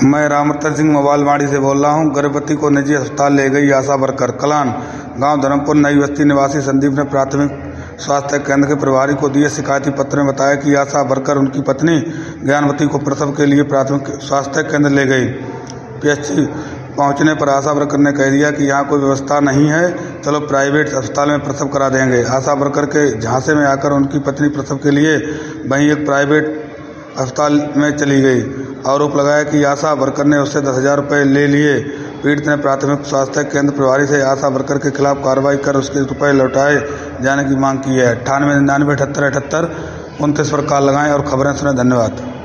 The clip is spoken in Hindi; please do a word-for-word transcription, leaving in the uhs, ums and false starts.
मैं रामरतन सिंह मोबाइलवाड़ी से बोल रहा हूं। गर्भवती को निजी अस्पताल ले गई आशा वर्कर। कलान गांव धर्मपुर नई बस्ती निवासी संदीप ने प्राथमिक स्वास्थ्य केंद्र के प्रभारी को दिए शिकायती पत्र में बताया कि आशा वर्कर उनकी पत्नी ज्ञानवती को प्रसव के लिए प्राथमिक स्वास्थ्य केंद्र ले गई। पीएचसी पहुंचने पर आशा वर्कर ने कह दिया कि यहाँ कोई व्यवस्था नहीं है, चलो प्राइवेट अस्पताल में प्रसव करा देंगे। आशा वर्कर के झांसे में आकर उनकी पत्नी प्रसव के लिए वहीं एक प्राइवेट अस्पताल में चली गई। आरोप लगाया कि आशा वर्कर ने उससे दस हजार रुपये ले लिए। पीड़ित ने प्राथमिक स्वास्थ्य केंद्र प्रभारी से आशा वर्कर के खिलाफ कार्रवाई कर उसके रुपये लौटाए जाने की मांग की है। अट्ठानवे निन्यानवे अठहत्तर अठहत्तर उनतीस पर कॉल लगाएं और खबरें सुनें। धन्यवाद।